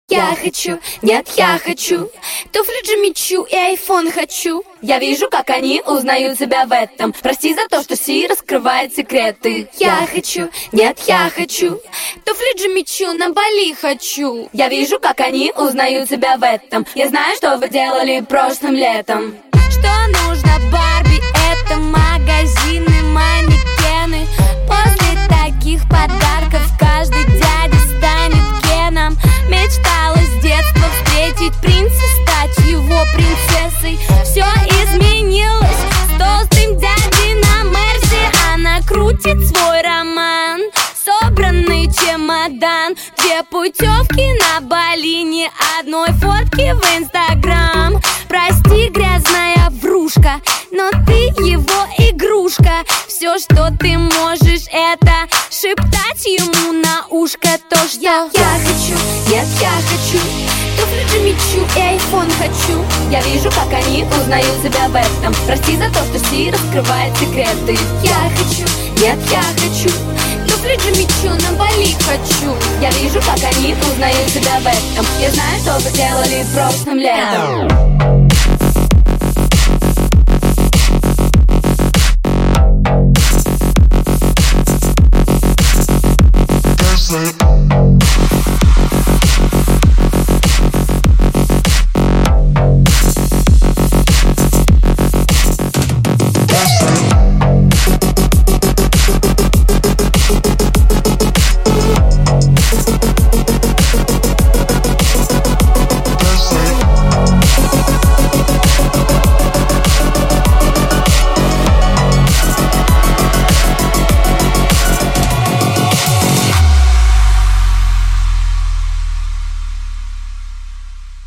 Я хочу, нет, я хочу туфли Джимми Чу и айфон хочу. Я вижу, как они узнают себя в этом. Прости за то, что Си раскрывает секреты. Я хочу, нет, я хочу туфли Джимми Чу, на Бали хочу. Я вижу, как они узнают себя в этом. Я знаю, что вы делали прошлым летом. Что нужно Барби? Это магазины, манекены. После таких подарков каждый дядя станет Кеном. Мечтала с детства встретить принца, стать его принцессой. Все изменилось с толстым дядей на Мерсе. Она крутит свой роман, собранный чемодан. 2 путевки на Бали, ни одной фотки в Инстаграм. Прости, грязная врушка, но ты его игрушка. Все, что ты можешь, это шептать ему на ушко то, что я хочу, нет, я хочу туфли Джимми Чу и айфон хочу. Я вижу, как они узнают себя в этом. Прости за то, что Си раскрывает секреты. Я хочу, нет, я хочу туфли Джимми Чу, на Бали хочу. Я вижу, как они узнают себя в этом. Я знаю, что вы делали прошлым летом. Say